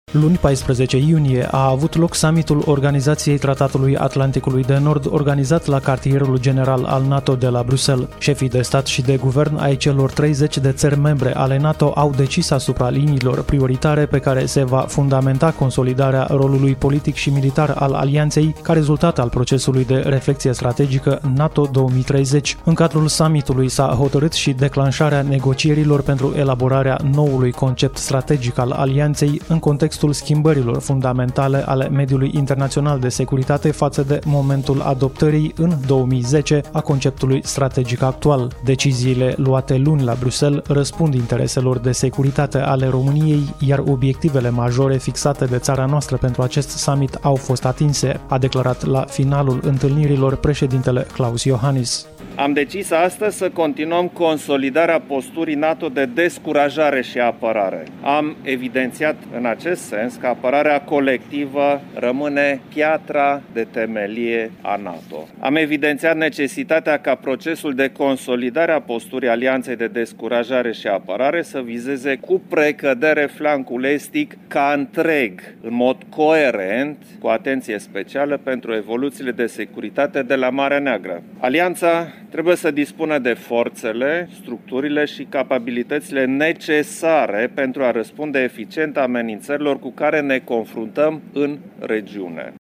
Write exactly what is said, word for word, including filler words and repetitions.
Luni, paisprezece iunie, a avut loc summitul Organizației Tratatului Atlanticului de Nord, organizat la cartierul general al NATO de la Bruxelles. Șefii de stat și de guvern ai celor treizeci de țări membre ale NATO au decis asupra liniilor prioritare pe care se va fundamenta consolidarea rolului politic și militar al alianței ca rezultat al procesului de reflexie strategică NATO două mii treizeci. În cadrul summitului s-a hotărât și declanșarea negocierilor pentru elaborarea noului concept strategic al alianței în contextul schimbărilor fundamentale ale mediului internațional de securitate față de momentul adoptării în două mii zece a conceptului strategic actual. Deciziile luate luni la Bruxelles răspund intereselor de securitate ale României, iar obiectivele majore fixate de țara noastră pentru acest summit au fost atinse, a declarat la finalul întâlnirilor președintele Klaus Iohannis. Am decis astăzi să continuăm consolidarea posturii NATO de descurajare și apărare. Am evidențiat în acest sens că apărarea colectivă rămâne piatra de temelie a NATO. Am evidențiat necesitatea ca procesul de consolidare a posturii Alianței de descurajare și apărare să vizeze cu precădere flancul estic ca întreg, în mod coerent, cu atenție specială pentru evoluțiile de securitate de la Marea Neagră. Alianța trebuie să dispună de forțele, structurile și capabilitățile necesare pentru a răspunde eficient amenințărilor cu care ne confruntăm în regiune.